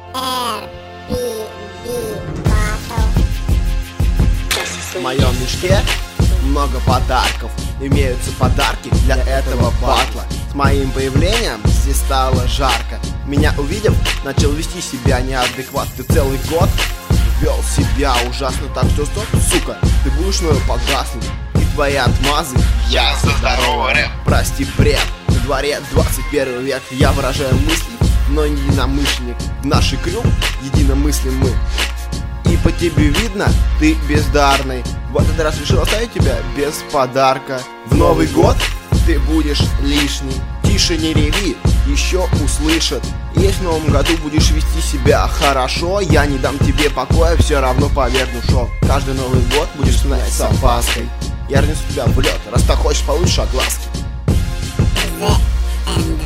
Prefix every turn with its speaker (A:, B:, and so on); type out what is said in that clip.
A: В моем мешке много подарков. Имеются подарки для этого батла. С моим появлением здесь стало жарко. Меня увидев, начал вести себя неадекватно. Ты целый год вел себя ужасно. Так что стоп, сука, ты будешь мною погаснуть. И твои отмазы я за здоровый рэп. Прости, бред, на дворе 21 век. Я выражаю мысли, но не единомышленник. В нашей крю единомыслим мы. И по тебе видно, ты бездарный. В этот раз решил оставить тебя без подарка. В Новый год ты будешь лишний. Тише не реви, еще услышат. Если в новом году будешь вести себя хорошо, я не дам тебе покоя, все равно поверну, шо каждый Новый год будешь вспоминать с опаской. Я разнесу тебя в лед, раз так хочешь, получишь огласки.